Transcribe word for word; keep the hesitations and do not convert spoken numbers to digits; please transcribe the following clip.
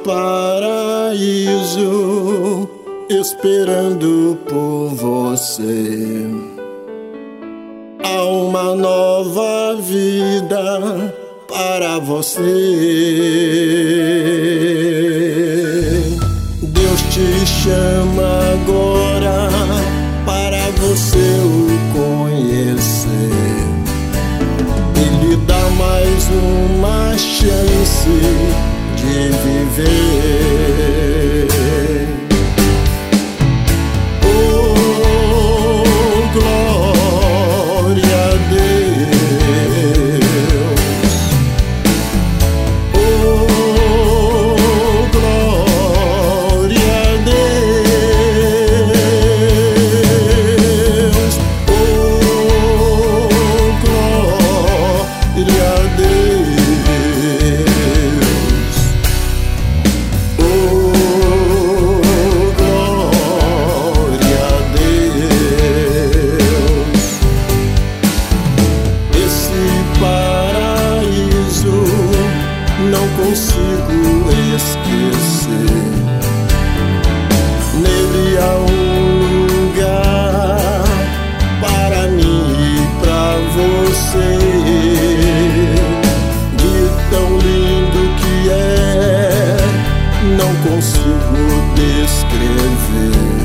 paraíso esperando por você. Há uma nova vida para você. Deus te chama agora para você o conhecer e lhe dá mais uma chance de viver. Oh, glória a Deus. Oh, glória a Deus. Oh, glória a Deus. Não consigo esquecer. Nele há um lugar para mim e pra você. De tão lindo que é, não consigo descrever.